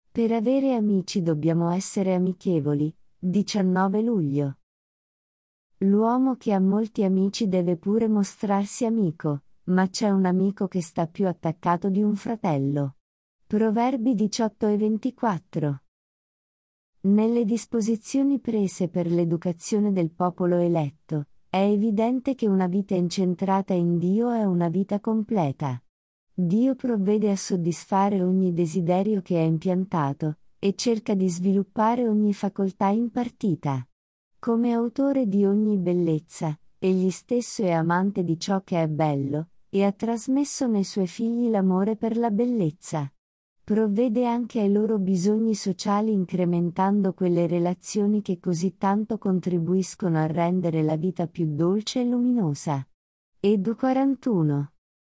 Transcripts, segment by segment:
Per avere amici dobbiamo essere amichevoli. 19 luglio. L'uomo che ha molti amici deve pure mostrarsi amico, ma c'è un amico che sta più attaccato di un fratello. Proverbi 18 e 24. Nelle disposizioni prese per l'educazione del popolo eletto, è evidente che una vita incentrata in Dio è una vita completa. Dio provvede a soddisfare ogni desiderio che è impiantato, e cerca di sviluppare ogni facoltà impartita. Come autore di ogni bellezza, egli stesso è amante di ciò che è bello, e ha trasmesso nei suoi figli l'amore per la bellezza. Provvede anche ai loro bisogni sociali incrementando quelle relazioni che così tanto contribuiscono a rendere la vita più dolce e luminosa. Edu 41.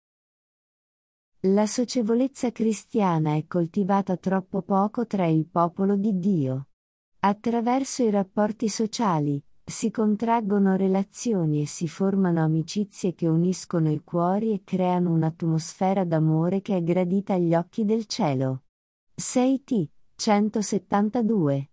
La socievolezza cristiana è coltivata troppo poco tra il popolo di Dio. Attraverso i rapporti sociali, si contraggono relazioni e si formano amicizie che uniscono i cuori e creano un'atmosfera d'amore che è gradita agli occhi del cielo. 6t. 172.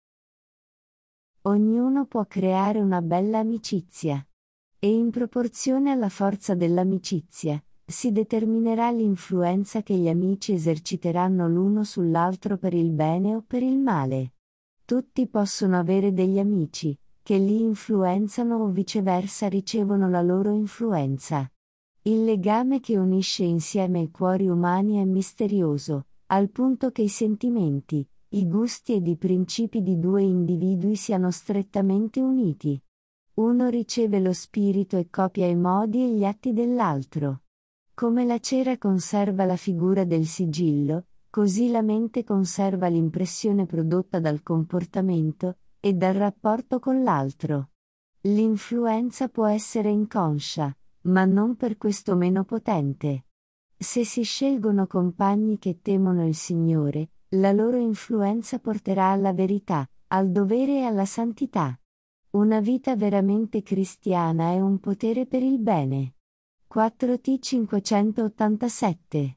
Ognuno può creare una bella amicizia. E in proporzione alla forza dell'amicizia, si determinerà l'influenza che gli amici eserciteranno l'uno sull'altro per il bene o per il male. Tutti possono avere degli amici, che li influenzano o viceversa ricevono la loro influenza. Il legame che unisce insieme i cuori umani è misterioso, al punto che i sentimenti, i gusti ed i principi di due individui siano strettamente uniti. Uno riceve lo spirito e copia i modi e gli atti dell'altro. Come la cera conserva la figura del sigillo, così la mente conserva l'impressione prodotta dal comportamento, e dal rapporto con l'altro. L'influenza può essere inconscia, ma non per questo meno potente. Se si scelgono compagni che temono il Signore, la loro influenza porterà alla verità, al dovere e alla santità. Una vita veramente cristiana è un potere per il bene. 4t 587.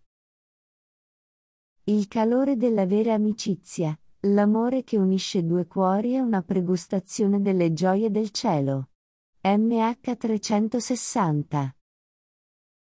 Il calore della vera amicizia, l'amore che unisce due cuori è una pregustazione delle gioie del cielo. MH 360.